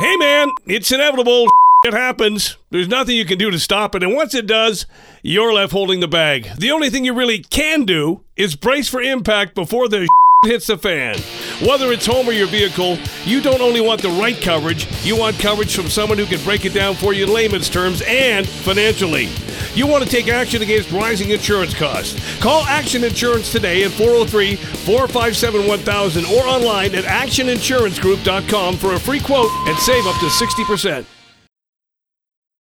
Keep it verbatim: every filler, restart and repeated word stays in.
Hey, man, it's inevitable. It happens. There's nothing you can do to stop it. And once it does, you're left holding the bag. The only thing you really can do is brace for impact before the hits the fan. Whether it's home or your vehicle, you don't only want the right coverage, you want coverage from someone who can break it down for you in layman's terms and financially. You want to take action against rising insurance costs. Call Action Insurance today at four oh three, four five seven, one thousand or online at action insurance group dot com for a free quote and save up to sixty percent.